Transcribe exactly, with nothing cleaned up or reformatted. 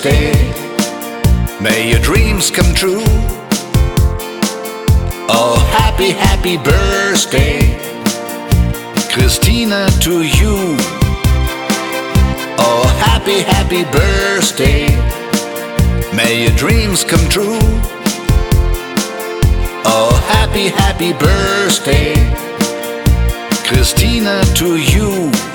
birthday. May your dreams come true. Oh, happy, happy birthday, Christina, to you. Oh, happy, happy birthday. May your dreams come true. Oh, happy, happy birthday, Christina, to you.